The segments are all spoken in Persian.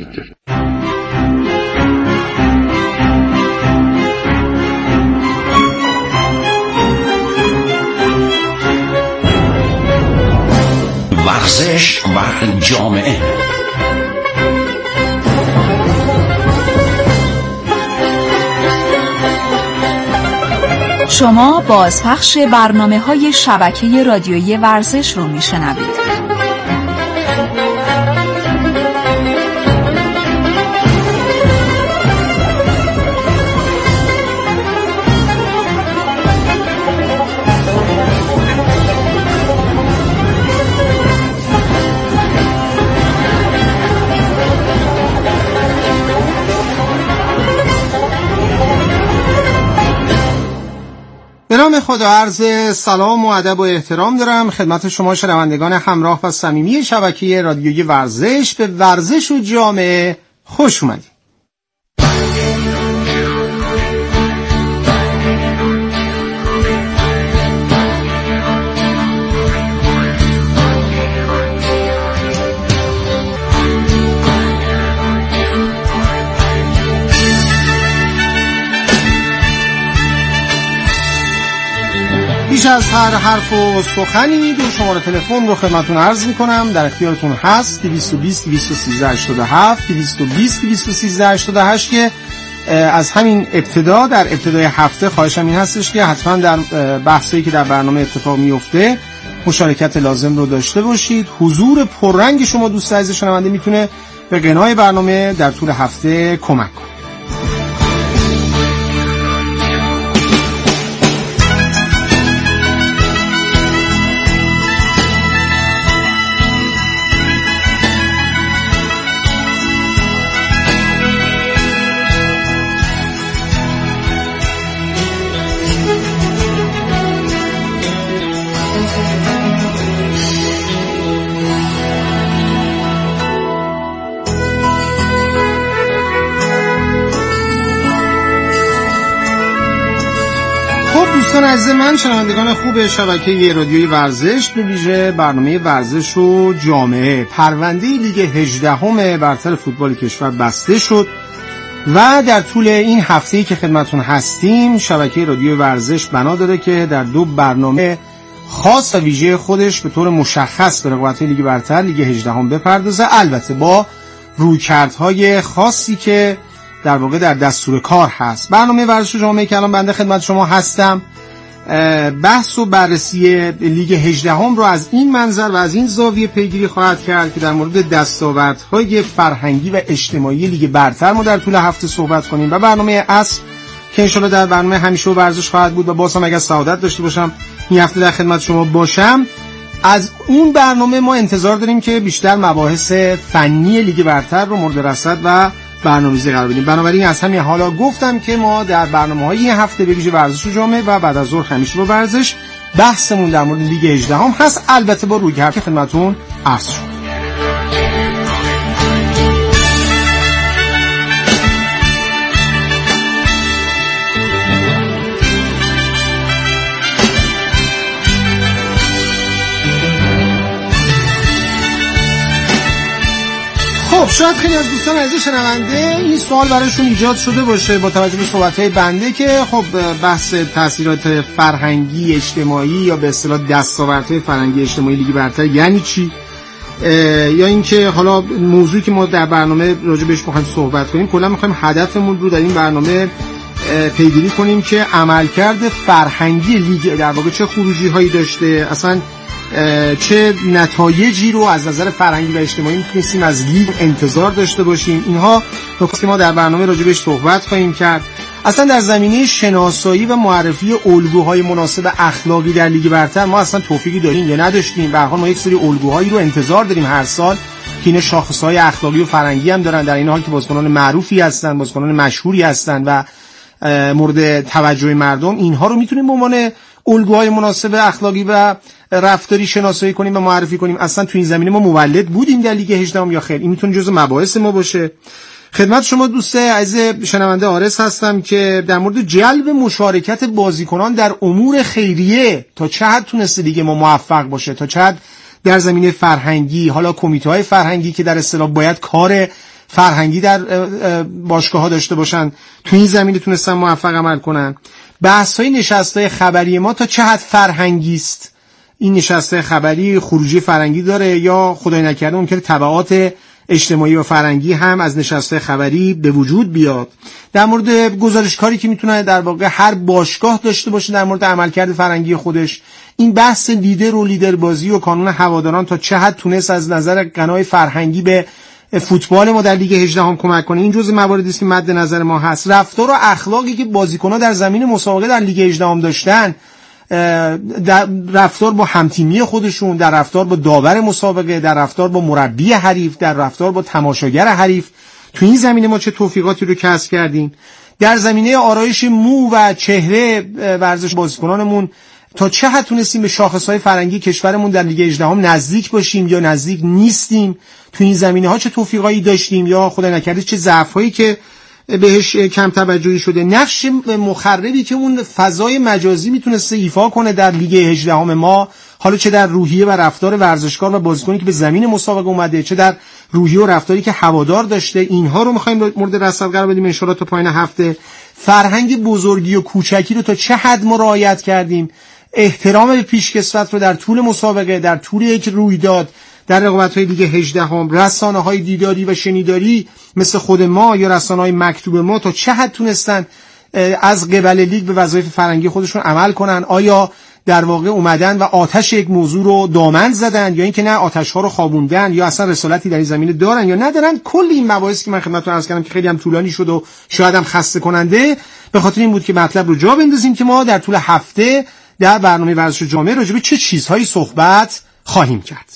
ورزش و جامعه. شما بازپخش برنامه‌های شبکه رادیویی ورزش رو میشنوید. به نام خدا عرض سلام و ادب و احترام دارم خدمت شما شنوندگان همراه و صمیمی شبکه رادیویی ورزش. به ورزش و جامعه خوش اومدید. بیش از هر حرف و سخنی دو شماره تلفن رو خدمتتون عرض میکنم، در اختیارتون هست 220 213 87 220 213 88 که از همین ابتدا در ابتدای هفته خواهشم این هستش که حتما در بحثایی که در برنامه اتفاق میفته مشارکت لازم رو داشته باشید. حضور پررنگ شما دوست عزیز شنونده میتونه به غنای برنامه در طول هفته کمک کنه. دوستان عزیز من، شنوندگان خوب شبکه رادیویی ورزش، به ویژه برنامه ورزش و جامعه، پرونده لیگ 18 برتر فوتبال کشور بسته شد و در طول این هفته‌ای که خدمتتون هستیم شبکه رادیویی ورزش بنا داره که در دو برنامه خاص و ویژه خودش به طور مشخص به رقابت‌های لیگ برتر لیگ 18 بپردازه، البته با رویکردهای خاصی که در واقع در دستور کار هست. برنامه ورزش و جامعه که الان بنده خدمت شما هستم بحث و بررسی لیگ 18 رو از این منظر و از این زاویه پیگیری خواهد کرد که در مورد دستاوردهای فرهنگی و اجتماعی لیگ برتر ما در طول هفته صحبت کنیم و برنامه اصل که انشالله در برنامه همیشه و ورزش خواهد بود و باز هم اگر سعادت داشته باشم این هفته در خدمت شما باشم. از اون برنامه ما انتظار داریم که بیشتر مباحث فنی لیگ برتر رو مورد رصد و برنامه‌ریزی قرار بدیم. بنابراین از همین حالا گفتم که ما در برنامه‌های این هفته به ویژه ورزش و جامعه و بعد از ظهر همیشه با ورزش بحثمون در مورد لیگ 18 هست، البته با رویکرد که خدمتتون عرض شد. خب شاید خیلی از دوستان عزیز شنونده این سوال برایشون ایجاد شده باشه با توجه به صحبت‌های بنده که خب بحث تاثیرات فرهنگی اجتماعی یا به اصطلاح دستاوردهای فرهنگی اجتماعی لیگ برتر یعنی چی، یا اینکه حالا موضوعی که ما در برنامه راجع بهش می‌خوایم صحبت کنیم کلا می‌خوایم هدفمون رو در این برنامه پیگیری کنیم که عملکرد فرهنگی لیگ در واقع چه خروجی‌هایی داشته، اصلا چه نتایجی رو از نظر فرهنگی و اجتماعی میتونستیم از لیگ انتظار داشته باشیم. اینها نکاتی که ما در برنامه راجع بهش صحبت خواهیم کرد. اصلا در زمینه شناسایی و معرفی الگوهای مناسب اخلاقی در لیگ برتر ما اصلا توفیقی داریم یا نداشتیم. به هر حال ما یک سری الگوهایی رو انتظار داریم هر سال که این شاخصهای اخلاقی و فرهنگی هم دارن، در این حال که بازیکنان معروفی هستن، بازیکنان مشهوری هستن و مورد توجه مردم، اینها رو میتونیم به عنوان الگوهای مناسب اخلاقی و رفتاری شناسایی کنیم و معرفی کنیم. اصلا تو این زمینه ما مولد بودیم در لیگ 18 یا خیر؟ این میتونه جزء مباحث ما باشه. خدمت شما دوست عزیز شنونده آرس هستم که در مورد جلب مشارکت بازیکنان در امور خیریه تا چه حد تونسته لیگ ما موفق باشه، تا چه حد در زمینه فرهنگی، حالا کمیته‌های فرهنگی که در اصطلاح باید کار فرهنگی در باشگاه‌ها داشته باشن، تو این زمینه تونستن موفق عمل کنن. بحث‌های نشست‌های خبری ما تا چه حد فرهنگی است، این نشسته خبری خروجی فرهنگی داره یا خدای نکرده ممکنه تبعات اجتماعی و فرهنگی هم از نشسته خبری به وجود بیاد. در مورد گزارشکاری که میتونه در واقع هر باشگاه داشته باشه در مورد عملکرد فرهنگی خودش، این بحث لیدر و لیدر بازی و کانون هواداران تا چه حد تونست از نظر غنای فرهنگی به فوتبال ما در لیگ 18 هم کمک کنه، این جزء مواردی است که مد نظر ما هست. رفتار و اخلاقی که بازیکن‌ها در زمین مسابقه در لیگ 18 هم داشتن، در رفتار با همتیمی خودشون، در رفتار با داور مسابقه، در رفتار با مربی حریف، در رفتار با تماشاگر حریف، تو این زمینه ما چه توفیقاتی رو کسب کردیم. در زمینه آرایش مو و چهره ورزش بازیکنانمون تا چه حد تونستیم به شاخصهای فرهنگی کشورمون در لیگ 18 هم نزدیک باشیم یا نزدیک نیستیم، تو این زمینه ها چه توفیقایی داشتیم یا خدا نکرده چه ضعف‌هایی که بهش کم توجهی شده. نقش مخربی که اون فضای مجازی میتونسته ایفا کنه در لیگ 18 ما، حالا چه در روحیه و رفتار ورزشکار و بازیکنی که به زمین مسابقه اومده، چه در روحیه و رفتاری که هوادار داشته، اینها رو می‌خوایم مورد رصد قرار بدیم ان شاءالله تا پایان هفته. فرهنگ بزرگی و کوچکی رو تا چه حد ما رعایت کردیم، احترام به پیشکسوت رو در طول مسابقه، در طول یک رویداد، در رقابت‌های لیگ 18 هم، رسانه‌های دیداری و شنیداری مثل خود ما یا رسانه‌های مکتوب ما تا چه حد تونستن از قبل لیگ به وظایف فرهنگی خودشون عمل کنن. آیا در واقع اومدن و آتش یک موضوع رو دامن زدن یا اینکه نه آتش‌ها رو خوابوندن یا اصلا رسالتی در این زمینه دارن یا ندارن. کل این مباحثی که من خدمتتون عرض کردم که خیلی هم طولانی شد و شاید هم خسته کننده، به خاطر این بود که مطلب رو جا بندازیم که ما در طول هفته در برنامه ورزش جامعه راجع به چه چیزهایی صحبت خواهیم کرد.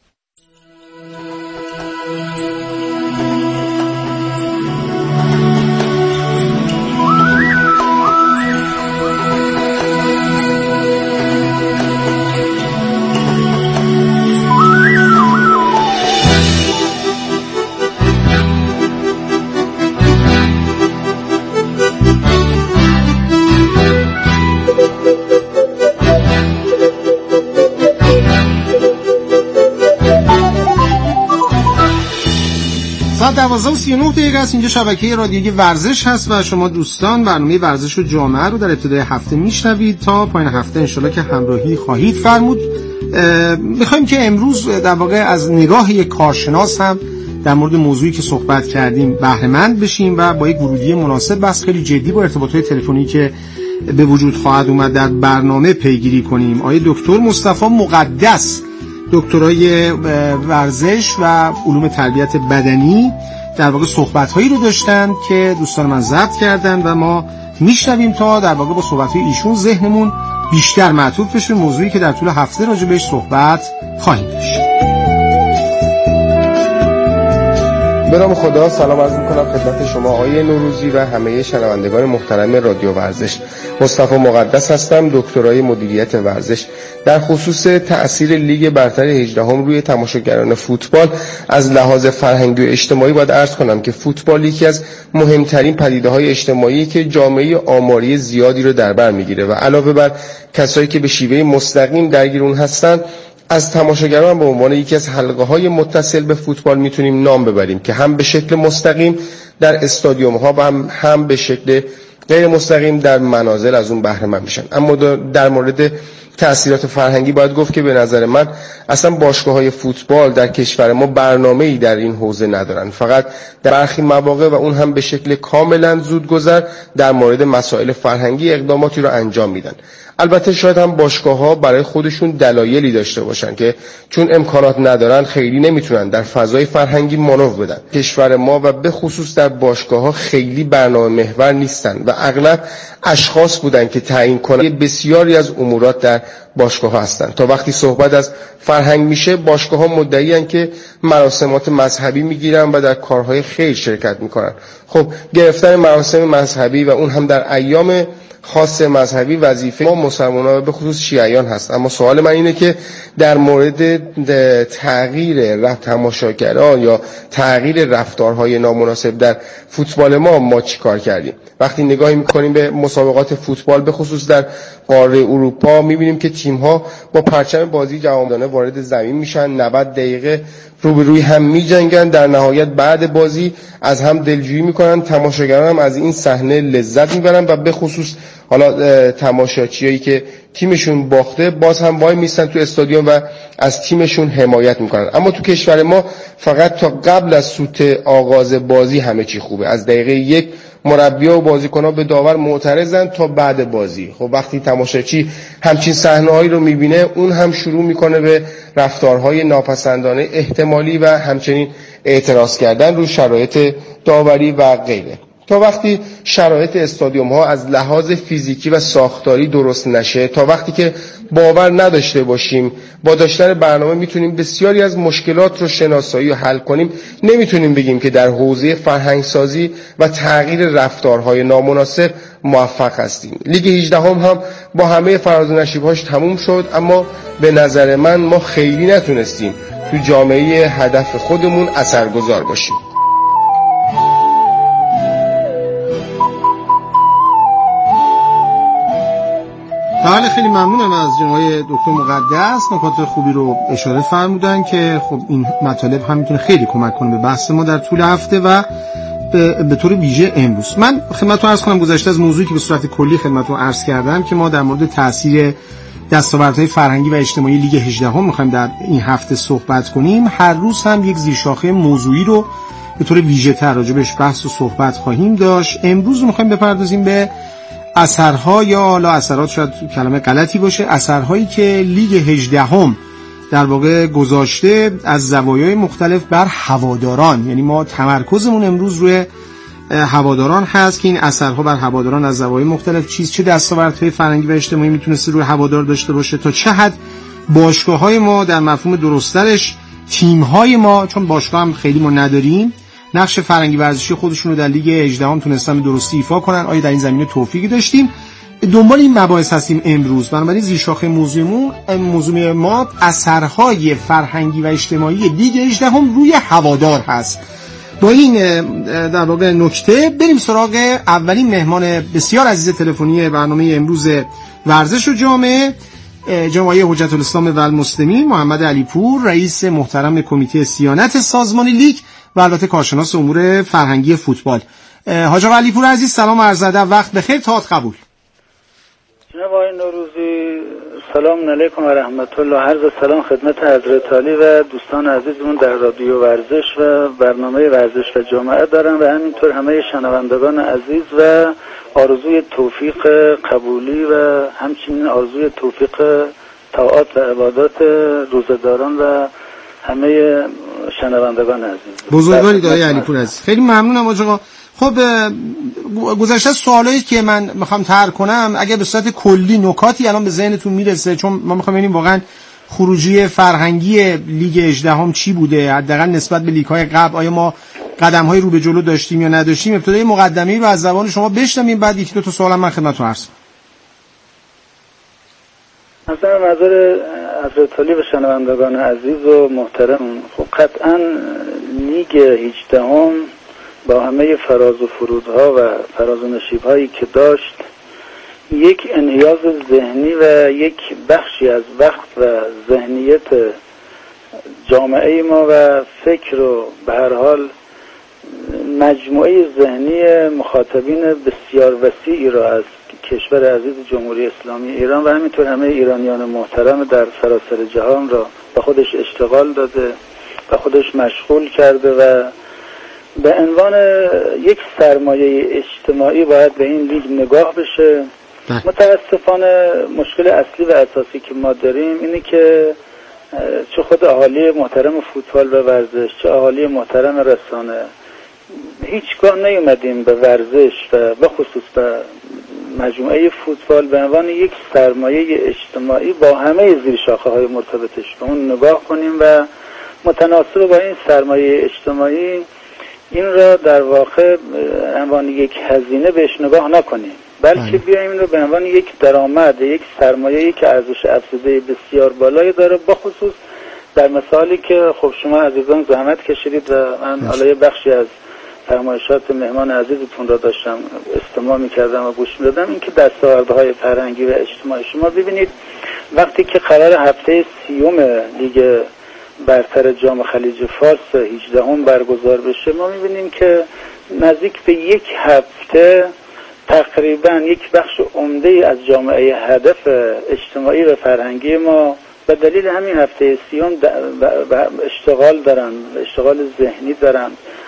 ساعت 12:39 است. اینجا شبکه رادیویی ورزش هست و شما دوستان برنامه ورزش و جامعه رو در ابتدای هفته میشنوید. تا پایان هفته انشالله که همراهی خواهید فرمود. میخوایم که امروز در واقع از نگاه یک کارشناس هم در مورد موضوعی که صحبت کردیم بهره مند بشیم و با یک ورودی مناسب بس خیلی جدی با ارتباطات تلفنی که به وجود خواهد اومد در برنامه پیگیری کنیم. آقای دکتر مصطفی مقدس، دکترای ورزش و علوم تربیت بدنی، در واقع صحبت‌هایی رو داشتن که دوستان من ضبط کردن و ما میشنویم تا در واقع با صحبت‌های ایشون ذهنمون بیشتر معطوف بشه موضوعی که در طول هفته راجع بهش صحبت خواهیم داشت. به نام خدا سلام عرض می‌کنم خدمت شما آقای نوروزی و همه شنوندگان محترم رادیو ورزش. مصطفی مقدس هستم، دکترای مدیریت ورزش. در خصوص تأثیر لیگ برتر 18 روی تماشاگران فوتبال از لحاظ فرهنگی و اجتماعی باید عرض کنم که فوتبال یکی از مهمترین پدیده‌های اجتماعی که جامعه آماری زیادی رو در بر می‌گیره و علاوه بر کسایی که به شیوه مستقیم درگیر اون هستن، از تماشاگران به عنوان یکی از حلقه‌های متصل به فوتبال میتونیم نام ببریم که هم به شکل مستقیم در استادیوم‌ها و هم به شکل غیر مستقیم در منازل از اون بهره مند میشن. اما در مورد تأثیرات فرهنگی باید گفت که به نظر من اصلا باشگاه‌های فوتبال در کشور ما برنامه‌ای در این حوزه ندارن، فقط در برخی مواقع و اون هم به شکل کاملا زودگذر در مورد مسائل فرهنگی اقداماتی رو انجام میدن. البته شاید هم باشگاه‌ها برای خودشون دلایلی داشته باشن که چون امکانات ندارن خیلی نمیتونن در فضای فرهنگی مانور بدن. کشور ما و به خصوص در باشگاه‌ها خیلی برنامه محور نیستن و اغلب اشخاص بودن که تعیین کننده بسیاری از امورات در باشگاه‌ها هستن. تا وقتی صحبت از فرهنگ میشه، باشگاه‌ها مدعی‌اند که مراسمات مذهبی میگیرن و در کارهای خیر شرکت میکنن. خب گرفتن مراسم مذهبی و اون هم در ایام خاص مذهبی وظیفه ما مسلمان‌ها به خصوص شیعیان هست. اما سوال من اینه که در مورد تغییر تماشاگران یا تغییر رفتارهای نامناسب در فوتبال ما چی کار کردیم؟ وقتی نگاهی میکنیم به مسابقات فوتبال به خصوص در قاره اروپا، میبینیم که تیم‌ها با پرچم بازی جوانمردانه وارد زمین میشن، 90 دقیقه روبروی هم می‌جنگن، در نهایت بعد بازی از هم دلجویی میکنن، تماشاگران هم از این صحنه لذت میبرن و به خصوص حالا تماشاچیایی که تیمشون باخته باز هم وای میستن تو استادیوم و از تیمشون حمایت میکنن. اما تو کشور ما فقط تا قبل از سوت آغاز بازی همه چی خوبه. از دقیقه 1 مربی‌ها و بازیکن‌ها به داور معترضن تا بعد بازی. خب وقتی تماشاچی همچین صحنه‌هایی رو می‌بینه، اون هم شروع می‌کنه به رفتارهای ناپسندانه احتمالی و همچنین اعتراض کردن رو شرایط داوری و غیره. تا وقتی شرایط استادیوم ها از لحاظ فیزیکی و ساختاری درست نشه، تا وقتی که باور نداشته باشیم با داشتن برنامه میتونیم بسیاری از مشکلات رو شناسایی و حل کنیم، نمیتونیم بگیم که در حوزه فرهنگسازی و تغییر رفتارهای نامناسب موفق هستیم. لیگ 18 هم با همه فراز و نشیب‌هاش تموم شد، اما به نظر من ما خیلی نتونستیم تو جامعه هدف خودمون اثرگذار باشیم. بله، خیلی ممنونم از جناب دکتر مقدس، نکات خوبی رو اشاره فرمودن که خب این مطالب هم میتونه خیلی کمک کنه به بحث ما در طول هفته و به طور ویژه امروز. من خدمتتون عرض کنم گذشته از موضوعی که به صورت کلی خدمتتون عرض کردم که ما در مورد تاثیر دستاوردهای فرهنگی و اجتماعی لیگ 18 هم می‌خوایم در این هفته صحبت کنیم. هر روز هم یک زیرشاخه موضوعی رو به طور ویژه‌تر راجعش بحث و صحبت خواهیم داشت. امروز می‌خوایم بپردازیم به اثرها، یا حالا اثرات شاید کلمه غلطی باشه، اثرهایی که لیگ 18 هم در واقع گذاشته از زوایای مختلف بر هواداران. یعنی ما تمرکزمون امروز روی هواداران هست که این اثرها بر هواداران از زوایای مختلف چه دستاوردهای فرهنگی و اجتماعی میتونسته روی هوادار داشته باشه، تا چه حد باشگاه‌های ما در مفهوم درست‌ترش تیم‌های ما، چون باشگاه هم خیلی ما نداریم، نقش فرهنگی ورزشی خودشون رو در لیگ 18 هم تونستن به درستی ایفا کنن. آیا در این زمینه توفیقی داشتیم؟ دنبال این مباحث هستیم امروز. بنابراین زیرشاخه موضوع ما اثرهای فرهنگی و اجتماعی لیگ 18 هم روی هوادار هست. با این در واقع نکته بریم سراغ اولین مهمان بسیار عزیز تلفنی برنامه امروز ورزش و جامعه، جناب حجت الاسلام و المسلمین محمد علیپور، رئیس محترم کمیته صیانت سازمان لیگ و البته کارشناس امور فرهنگی فوتبال. حاج آقا علیپور عزیز سلام عرض ادب، وقت بخیر، تات قبول. جناب آقای نوروزی سلام علیکم و رحمت الله. عرض سلام خدمت حضرت عالی و دوستان عزیزمون در رادیو ورزش و برنامه ورزش و جامعه دارم و همینطور همه شنوندگان عزیز و آرزوی توفیق قبولی و همچنین آرزوی توفیق طاعات و عبادات روزداران و همه شنوندگان عزیز. بزرگواری دایی علیپور عزیز، خیلی ممنونم آقا. خب گذشته سوالایی که من میخوام طرح کنم، اگه به صورت کلی نکاتی الان به ذهنتون میرسه، چون ما میخوام ببینیم واقعا خروجی فرهنگی لیگ 18 هم چی بوده، حداقل نسبت به لیگ های قبل، آیا ما قدم‌های رو به جلو داشتیم یا نداشتیم. ابتدای مقدمه‌ای رو از زبان شما بشنویم، بعد یک دو تا سوالم من خدمتتون عرض کنم. مثلا نظر حضرت علی و شنوندگان عزیز و محترم، خب قطعا لیگ 18 هم با همه فراز و فرودها و فراز و نشیب‌هایی که داشت، یک انحیاز ذهنی و یک بخشی از وقت و ذهنیت جامعه ما و فکر و به هر حال مجموعه ذهنی مخاطبین بسیار وسیعی را از کشور عزیز جمهوری اسلامی ایران و همینطور همه ایرانیان محترم در سراسر جهان را به خودش اشتغال داده و خودش مشغول کرده و به عنوان یک سرمایه اجتماعی باید به این لیگ نگاه بشه. متاسفانه مشکل اصلی و اساسی که ما داریم اینه که چه خود اهالی محترم فوتبال و ورزش، چه اهالی محترم رسانه، هیچگاه نیومدیم به ورزش و به خصوص به مجموعه فوتبال به عنوان یک سرمایه اجتماعی با همه زیرشاخه‌های مرتبطش به اون نگاه کنیم و متناسب با این سرمایه اجتماعی این را در واقع عنوان یک هزینه بهش نگاه نکنیم، بلکه بیایم این رو به عنوان یک درآمد، یک سرمایه‌ای که ارزش افزوده بسیار بالایی داره، بخصوص در مثالی که خب شما عزیزان زحمت کشیدید و من علاوه بخشی از فرمایشات مهمان عزیزتون را داشتم استماع می‌کردم و گوش می‌دادم، این که دستاوردهای فرهنگی و اجتماعی شما ببینید وقتی که قرار هفته 30 لیگ برتر جام خلیج فارس 18 برگزار بشه، ما میبینیم که نزدیک به یک هفته تقریبا یک بخش عمده از جامعه هدف اجتماعی و فرهنگی ما به دلیل همین هفته سیوم اشتغال دارن، اشتغال ذهنی دارن.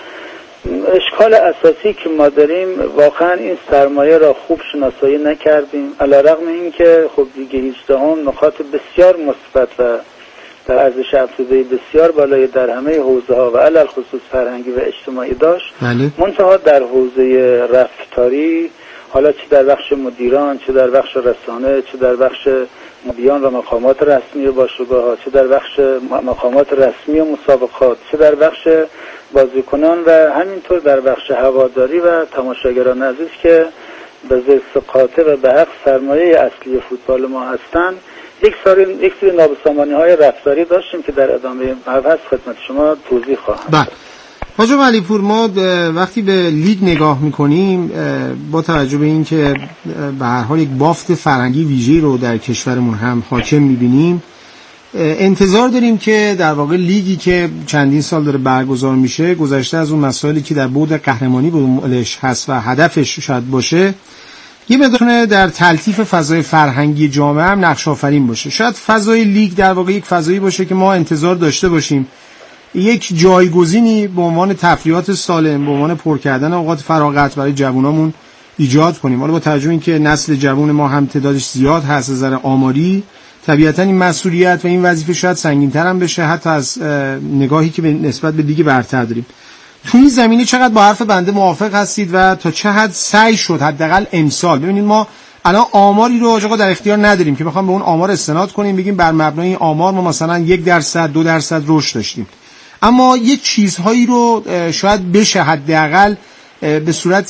اشکال اساسی که ما داریم واقعا این سرمایه را خوب شناسایی نکردیم، علیرغم اینکه خب دیگه 18 نکات بسیار مثبت و در ارزش افزوده بسیار بالای در همه حوزه‌ها و علل خصوص فرهنگی و اجتماعی داشت، منتها در حوزه رفتاری، حالا چه در بخش مدیران، چه در بخش رسانه، چه در بخش مدیران و مقامات رسمی باشگاه‌ها، چه در بخش مقامات رسمی و مسابقات، چه در بخش بازیکنان و همینطور در بخش هواداری و تماشاگران عزیز که به زرس قاطع و به حق سرمایه اصلی فوتبال ما هستند، یک سری نابسامانی‌های رفتاری داشتیم که در ادامه مبحث خدمت شما توضیح خواهم. بله. حاج علیپور، ما وقتی به لیگ نگاه میکنیم با توجه به این که به هر حال یک بافت فرهنگی ویژه‌ای رو در کشورمون هم حاکم میبینیم، انتظار داریم که در واقع لیگی که چندین سال داره برگزار میشه، گذشته از اون مسائلی که در بعد قهرمانی بودش هست و هدفش شاید باشه، یه مقدار در تلطیف فضای فرهنگی جامعه هم نقش آفرین باشه. شاید فضای لیگ در واقع یک فضایی باشه که ما انتظار داشته باشیم یک جایگزینی به عنوان تفریحات سالم، به عنوان پر کردن اوقات فراغت برای جوانامون ایجاد کنیم. حالا با توجه اینکه نسل جوان ما هم تعدادش زیاد هست از نظر آماری، طبیعتاً این مسئولیت و این وظیفه شاید سنگین‌تر هم بشه حتی از نگاهی که نسبت به لیگ برتر داریم. تو این زمینه چقدر با حرف بنده موافق هستید و تا چه حد سعی شد حداقل امسال؟ ببینید ما الان آماری رو آقا در اختیار نداریم که بخوام به اون آمار استناد کنیم بگیم بر مبنای این آمار ما مثلا 1%، 2% رشد داشتیم، اما یه چیزهایی رو شاید بشه حداقل به صورت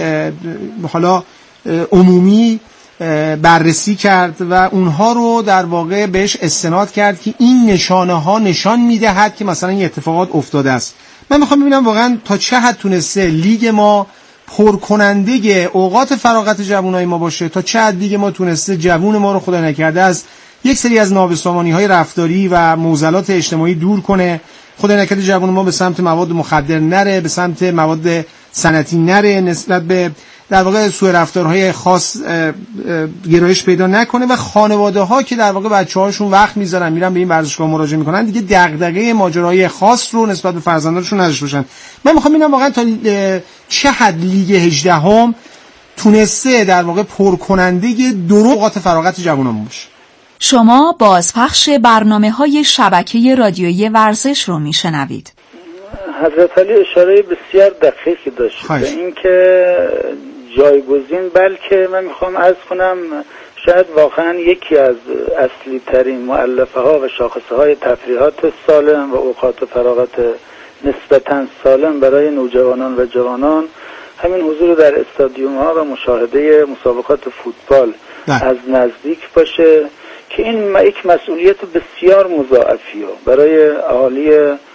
حالا عمومی بررسی کرد و اونها رو در واقع بهش استناد کرد که این نشانه ها نشان میدهد که مثلا این اتفاقات افتاده است. من میخوام ببینم واقعا تا چه حد تونسته لیگ ما پرکننده اوقات فراغت جوانای ما باشه، تا چه حد لیگ ما تونسته جوان ما رو خدا نکرده از یک سری از نابسامانی‌های رفتاری و معضلات اجتماعی دور کنه، خدا نکرده جوان ما به سمت مواد مخدر نره، به سمت مواد صنعتی نره، نسبت به در واقع سوء رفتارهای خاص گرایش پیدا نکنه و خانواده‌ها که در واقع بچه‌هاشون وقت میذارن میرن به این ورزشگاه مراجعه میکنن دیگه دغدغه ماجرای خاص رو نسبت به فرزندانشون نداشته باشن. من میخوام ببینم واقعا تا چه حد لیگ 18 تونسته در واقع پرکننده اوقات فراغت جوانان باشه. شما بازپخش برنامه‌های شبکه رادیویی ورزش رو میشنوید. حضرت علی اشاره بسیار دقیقی داشت به اینکه جایگزین، بلکه من میخوام عرض کنم شاید واقعا یکی از اصلی ترین مؤلفه ها و شاخصه های تفریحات سالم و اوقات فراغت نسبتاً سالم برای نوجوانان و جوانان همین حضور در استادیوم ها و مشاهده مسابقات فوتبال از نزدیک باشه که این یک مسئولیت بسیار مضاعفیه برای اهالی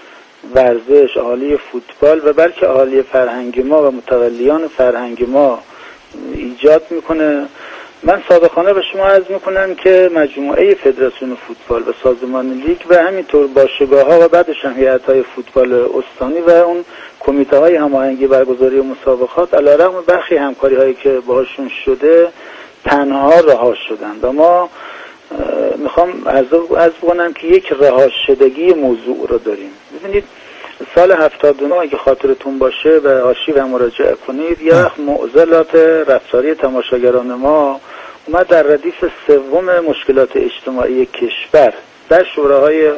ورزش، اهالی فوتبال و بلکه اهالی فرهنگ ما و متولیان فرهنگ ما ایجاد میکنه. من صادقانه به شما عرض میکنم که مجموعه فدراسیون فوتبال و سازمان لیگ و همینطور باشگاه‌ها و بعدش هم هیئت‌های فوتبال استانی و اون کمیته‌های هماهنگی برگزاری مسابقات علیرغم برخی همکاری‌هایی که باهاشون شده تنها رها شدند و ما میخوام عرض کنم که یک رها شدگی موضوع رو داریم. ببینید سال 79 اگه خاطرتون باشه به آرشیو مراجعه کنید، یه وقت معضلات رفتاری تماشاگران ما اومد در ردیف سوم مشکلات اجتماعی کشور در شوراهای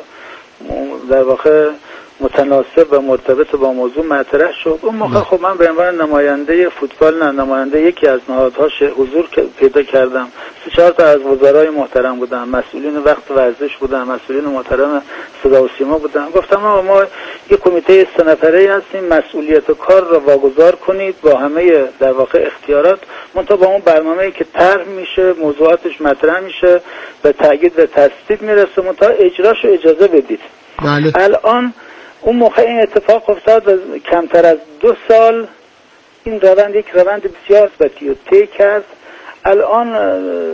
در واقع متناسب و مرتبط با موضوع مطرح شد. اون موقع خب من به عنوان نماینده فوتبال نماینده یکی از نهادها حضور پیدا کردم. 3-4 تا از وزرای محترم بودن، مسئولین وقت ورزش بودن، مسئولین محترم صدا و سیما بودن. گفتم ما یک کمیته 3 نفره‌ای هستیم، مسئولیت کار را واگذار کنید با همه در واقع اختیارات، منتها با اون برنامه‌ای که طرح میشه موضوعاتش مطرح میشه به تأکید و تصدیق میرسه، منتها اجراشو اجازه بدید. بله. الان اون موقع این اتفاق افتاد و کمتر از 2 سال این روند یک روند بسیار مثبتی رو طی کرد. الان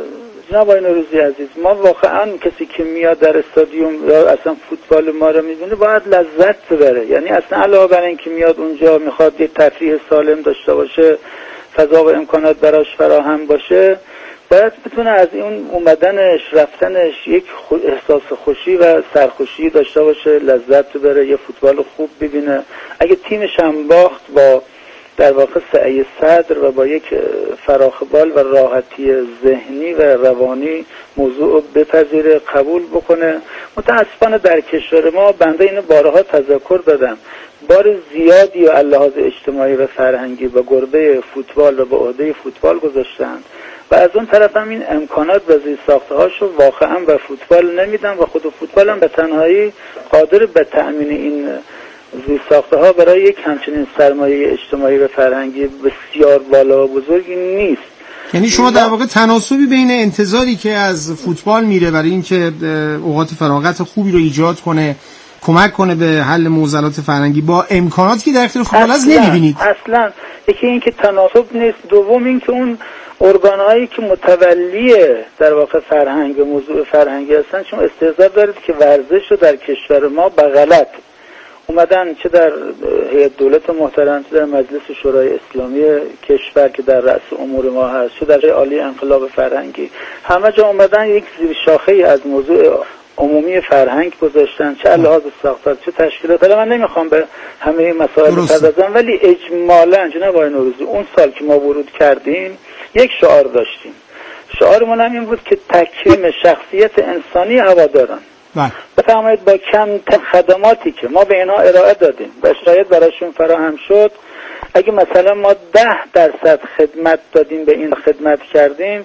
جناب آقای نوروزی عزیز، ما واقعا کسی که میاد در استادیوم یا اصلا فوتبال ما رو میبینه باید لذت ببره. یعنی اصلا علاوه بر اینکه میاد اونجا میخواد یه تفریح سالم داشته باشه، فضا و امکانات براش فراهم باشه، باید بتونه از این اومدنش رفتنش یک احساس خوشی و سرخوشی داشته باشه، لذت ببره، یه فوتبال خوب ببینه. اگه تیمش هم باخت با در واقع سعی صدر و با یک فراخ بال و راحتی ذهنی و روانی موضوع بپذیره، قبول بکنه. متاسفانه در کشور ما بنده اینو بارها تذکر دادم، بار زیادی و لحاظ اجتماعی و فرهنگی با گربه فوتبال و با عهده فوتبال گذاشتن و از اون طرف هم این امکانات و زیرساخته‌هاشو واقعا به فوتبال نمیدن و خود فوتبال هم به تنهایی قادر به تأمین این زیرساخته‌ها برای یک همچنین سرمایه اجتماعی و فرهنگی بسیار بالا و بزرگی نیست. یعنی شما در واقع تناسبی بین انتظاری که از فوتبال میره برای اینکه اوقات فراغت خوبی رو ایجاد کنه، کمک کنه به حل معضلات فرهنگی، با امکاناتی که در اختیار فوتبال هست نمیبینید؟ اصلا یکی این که تناسب نیست، دوم این که اون ارگان‌هایی که متولی در واقع فرهنگ و موضوع فرهنگی هستن، چون استعداد دارید که ورزش رو در کشور ما به غلط اومدن، چه در هیئت دولت محترم، چه در مجلس شورای اسلامی کشور که در رأس امور ما هست، چه در عالی انقلاب فرهنگی، همه جا اومدن یک زیر شاخه‌ای از موضوع عمومی فرهنگ گذاشتن، چه لحاظ ساختار چه تشکیلات. من نمیخوام به همه مسائل بپردازم، ولی اجمالاً جناب آقای نوروزی اون سال که ما ورود کردیم یک شعار داشتیم. شعارمون هم این بود که تکریم شخصیت انسانی هواداران. بفرمایید با کم خدماتی که ما به اینا ارائه دادیم و شاید براشون فراهم شد، اگه مثلا ما 10% خدمت دادیم، به این خدمت کردیم،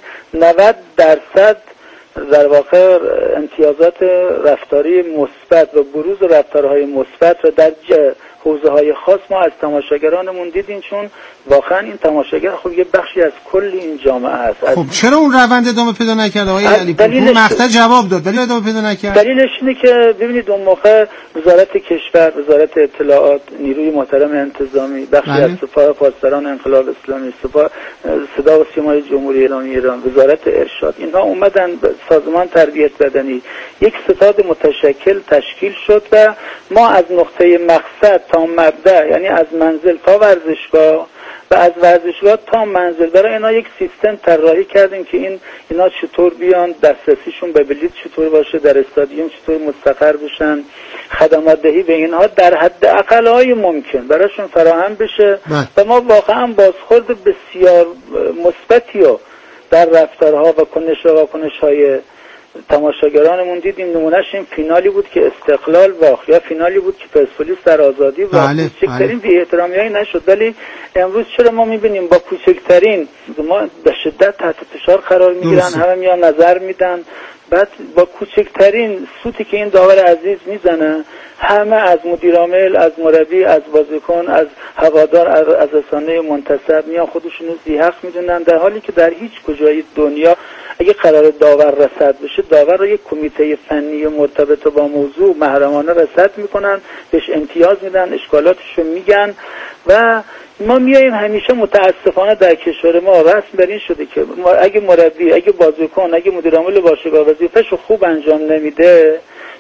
90% در واقع امتیازات رفتاری مثبت و بروز رفتارهای مثبت و در حوزه‌های خاص ما از تماشاگرانمون دیدیم، چون واقعا این تماشاگر خب یه بخشی از کل این جامعه است. خب چرا اون روند ادامه پیدا نکرد آقای علیپور؟ اون مقطع جواب داد ولی ادامه پیدا نکرد. دلیلش اینه که ببینید اون موقع وزارت کشور، وزارت اطلاعات، نیروی محترم انتظامی، بخشی از سپاه پاسداران انقلاب اسلامی، سپاه صدا و سیمای جمهوری اسلامی ایران، وزارت ارشاد، اینها اومدن سازمان تربیت بدنی، یک ستاد متشکل تشکیل شد و ما از نقطه مقصد تا مبدا، یعنی از منزل تا ورزشگاه و از ورزشگاه تا منزل، برای اینا یک سیستم طراحی کردیم که اینا چطور بیان، دسترسیشون به بلیط چطور باشه، در استادیوم چطور مستقر بشن، خدمات دهی به اینها در حد اقل‌های ممکن براشون فراهم بشه و ما واقعا بازخورد بسیار مثبتی رو در رفتارها و کنش‌های تماشاگرانمون دیدیم. نمونهش این فینالی بود که استقلال باخت، یا فینالی بود که پرسپولیس در آزادی باخت. کوچکترین بی‌احترامی‌هایی نشد، ولی امروز چرا ما می‌بینیم با کوچکترین ما به شدت تحت فشار قرار می‌گیرن، همه میان نظر میدن، بعد با کوچکترین سوتی که این داور عزیز میزنه همه از مدیرعامل، از مربی، از بازیکن، از هوادار، از رسانه منتسب میان خودشون رو ذی‌حق میدونن، در حالی که در هیچ کجای دنیا اگه قرار داور رصد بشه، داور رو یک کمیته فنی مرتبط با موضوع محرمانه رصد میکنن، بهش امتیاز میدن، اشکالاتش رو میگن و ما میاییم همیشه متاسفانه در کشور ما رسم بر این شده که اگه مربی، اگه بازیکن، اگه مدیرعامل باشگاه وظیفه‌شو خوب انجام نمیده،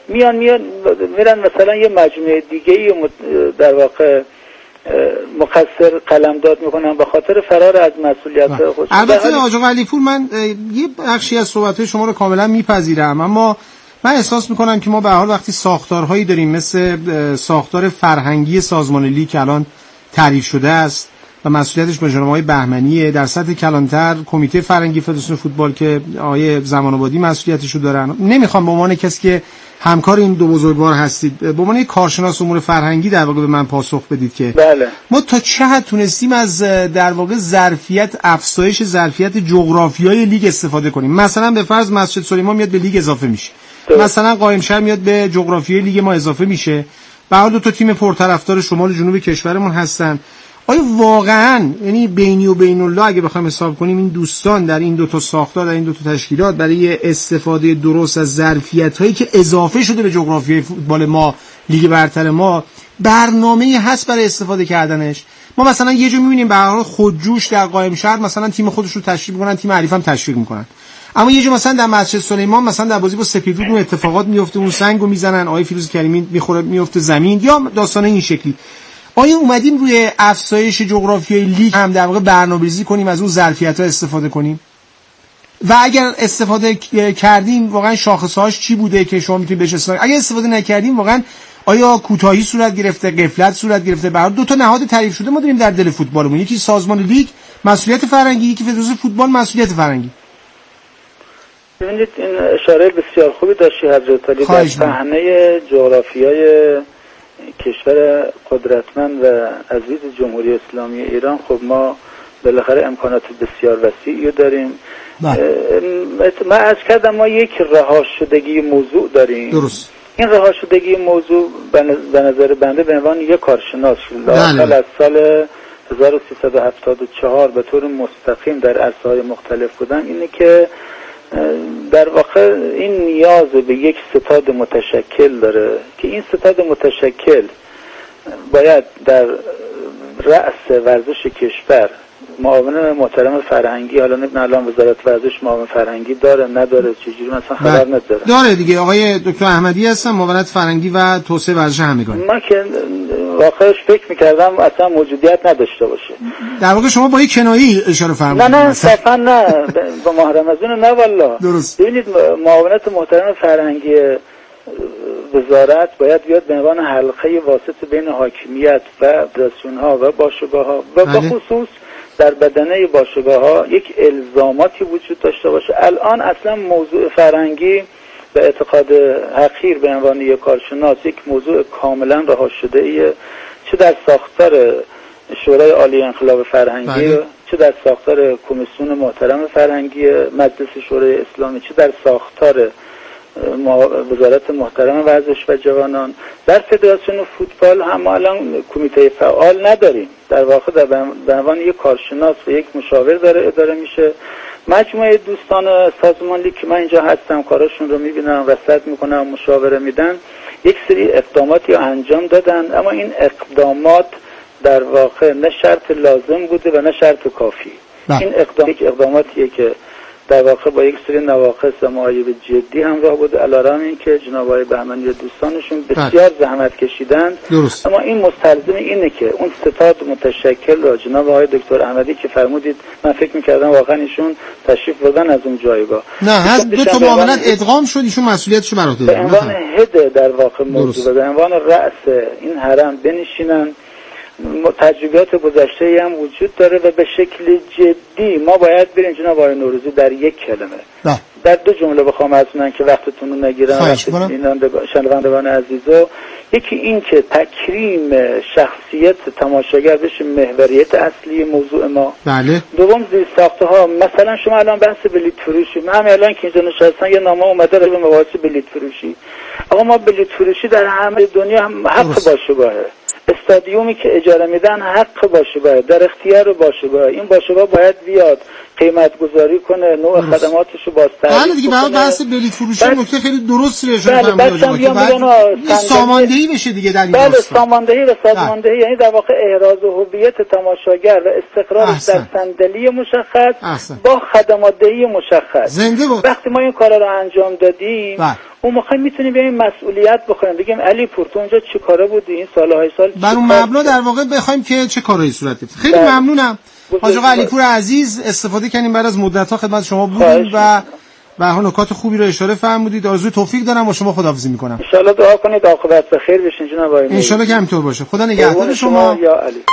میرن مثلا یه مجموعه دیگه‌ای در واقع مقصر قلمداد میکنن به خاطر فرار از مسئولیت خود. البته آقا علیپور، من یه بخشی از صحبت‌های شما رو کاملا میپذیرم، اما من احساس میکنم که ما به هر حال وقتی ساختارهایی داریم مثل ساختار فرهنگی سازمان لیگ که الان تعریف شده است و مسئولیتش به جناب آقای بهمنیه، در سطح کلانتر کمیته فرهنگی فدراسیون فوتبال که آقای زمان آبادی مسئولیتش رو دارن، نمیخوام به عنوان کسی که همکار این دو بزرگوار هستید، به عنوان یک کارشناس امور فرهنگی در واقع به من پاسخ بدید که بله. ما تا چه حد تونستیم از در واقع افزایش ظرفیت جغرافیایی لیگ استفاده کنیم؟ مثلا به فرض مسجد سلیمان میاد به لیگ اضافه میشه، مثلا قائمشهر میاد به جغرافیای لیگ ما اضافه میشه، به هر دو تا تیم پرطرفدار شمال و جنوب کشورمون هستن. آیا واقعا، یعنی بینی و بین الله اگه بخوایم حساب کنیم، این دوستان در این دو تا ساختار، در این دو تا تشکیلات برای استفاده درست از ظرفیت‌هایی که اضافه شده به جغرافیای فوتبال ما، لیگ برتر ما، برنامه‌ای هست برای استفاده کردنش؟ ما مثلا یه جا می‌بینیم به هر حال خودجوش در قائم شهر مثلا تیم خودش رو تشویق می‌کنن، تیم حریف هم تشویق می‌کنن. اما یه جا مثلا در مسجد سلیمان مثلا در بازی با سپیدرود اون اتفاقات میفته، اون سنگو میزنن، آقای فیروز کریمی میخوره میفته زمین، یا داستان این شکلی. آیا اومدیم روی افزایش جغرافیای لیگ هم در واقع برنامه‌ریزی کنیم، از اون ظرفیت‌ها استفاده کنیم؟ و اگر استفاده کردیم واقعا شاخصهاش چی بوده که شما میتونید بهش استفاده؟ اگر استفاده نکردیم واقعا آیا کوتاهی صورت گرفته، غفلت صورت گرفته؟ برای دو تا نهاد تعریف شده ما داریم در دل فوتبالمون، یکی سازمان لیگ مسئولیت فرهنگی، یکی فدراسیون فوتبال مسئولیت فرهنگی. ببینید این اشاره بسیار خوبی داشتی حضرت علی. در صحنه جغرافیای کشور قدرتمند و عزیز جمهوری اسلامی ایران خب ما بالاخره امکانات بسیار وسیعی داریم. من عرض کردم ما یک رها شدگی موضوع داریم. درست. این رها شدگی موضوع به نظر بنده به عنوان یک کارشناس لااقل از سال 1374 به طور مستقیم در عرصه‌های مختلف بودم اینه که در واقع این نیاز به یک ستاد متشکل داره که این ستاد متشکل باید در رأس ورزش کشور معاون محترم فرهنگی، حالا نمیدونم الان وزارت ورزش معاون فرهنگی داره نداره چجوری مثلا خبر نداره. داره دیگه، آقای دکتر احمدی هستن معاونت فرهنگی و توسعه ورزش همگانی. من که واقعا فکر می‌کردم اصلا موجودیت نداشته باشه. در واقع شما با یک کنایه‌ای اشاره فرمودید. نه صفا نه با ماه رمضان نه والله. درست. ببینید معاونت محترم فرهنگی وزارت باید بیاد به عنوان حلقه واسط بین حاکمیت و فدراسیون‌ها و باشگاه‌ها و به خصوص در بدنه باشگاه‌ها یک الزاماتی وجود داشته باشه. الان اصلا موضوع فرهنگی به اعتقاد حقیر به عنوان یک کارشناس یک موضوع کاملا رها شده ایه، چه در ساختار شورای عالی انقلاب فرهنگی چه در ساختار کمیسیون محترم فرهنگی مجلس شورای اسلامی، چه در ساختار وزارت محترم ورزش و جوانان. در فدراسیون فوتبال هم الان کمیته فعال نداریم، در واقع به عنوان یک کارشناس و یک مشاور داره اداره میشه. مجموعه دوستان سازمان لیگ که من اینجا هستم کاراشون رو میبینم، رصد میکنم، مشاوره میدن، یک سری اقداماتی انجام دادن، اما این اقدامات در واقع نه شرط لازم بوده و نه شرط کافی. این اقداماتیه که در واقع با یک سری نواقص و معایب جدی همراه بوده، علیرغم اینکه جناب آقای بهمنی و دوستانشون بسیار زحمت کشیدند. اما این مستلزم اینه که اون ستاد متشکل را جناب آقای دکتر احمدی که فرمودید، من فکر می‌کردم واقعا ایشون تشریف بردن از اون جایگاه. نه هر دو تا معاونت ادغام شد، ایشون مسئولیتشو بر عهده داره. به عنوان هد در واقع موضوع به عنوان رأس این حرم بنشینن. تجربیات گذشته هم وجود داره و به شکل جدی ما باید بریم جناب آقای نوروزی در یک کلمه در دو جمله بخوام ازمونن که وقتتون رو نگیرم شنوندگان عزیزو. یکی این که تکریم شخصیت تماشاگر بشه محوریت اصلی موضوع ما. بله. دوم زیر ساخته ها، مثلا شما الان بحث بلیط فروشی، من همین الان که اینجا نشستن یه نامه اومده راجع به مباحث بلیط فروشی. اما ما بلیط فروشی در همه دنیا هم حق باشگاهه. استادیومی که اجاره میدن حق باشگاهه، در اختیار باشگاهه. این باشگاه باید بیاد قیمت گذاری کنه، نوع خدماتش رو بازتعریف کنه. دیگه برای بحث بلیط فروشی نکته خیلی درستی اشاره فرمودید. ساماندهی بشه دیگه در این بله ساماندهی و سازماندهی، یعنی در واقع احراز هویت تماشاگر و استقرارش در صندلی مشخص با خدمات‌دهی مشخص. زنده بود. وقتی ما این کارا رو انجام دادیم اون موقع میتونیم بریم مسئولیت بخوریم، بگیم علی پور تو اونجا چه کاره بودی این سالهای سال، بر اون مبنا در واقع بخوایم که چه کارایی صورت گرفت. خیلی ممنونم حاج آقا علی پور عزیز، استفاده کردیم بعد از مدت‌ها خدمت شما بودیم و به هر نکات خوبی رو اشاره فرمودید. آرزوی توفیق دارم و شما خداحافظی می‌کنم. ان شاءالله دعا کنید عاقبت به خیر بشین جناب آقای. ان شاءالله که همینطور باشه. خدا نگهدار شما یا علی.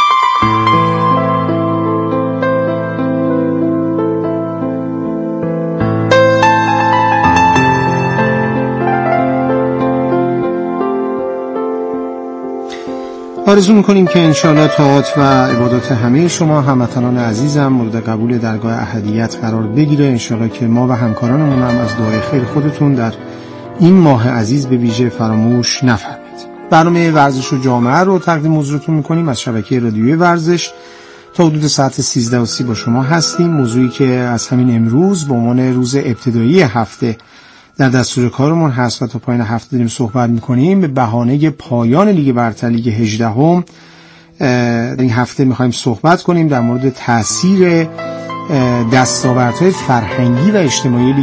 آرزو میکنیم که انشاءالله طاعات و عبادات همه شما هموطنان عزیزم مورد قبول درگاه احدیت قرار بگیره. انشاءالله که ما و همکارانمون هم از دعای خیر خودتون در این ماه عزیز به ویژه فراموش نفرمایید. برنامه ورزش و جامعه رو تقدیم حضورتون میکنیم از شبکه رادیوی ورزش. تا حدود ساعت 13:30 با شما هستیم. موضوعی که از همین امروز به عنوان روز ابتدایی هفته در دستور کارمون هست و تا پایان هفته داریم صحبت میکنیم، به بهانه پایان لیگ برتر لیگ 18 این هفته میخوایم صحبت کنیم در مورد تاثیر دستاوردهای فرهنگی و اجتماعی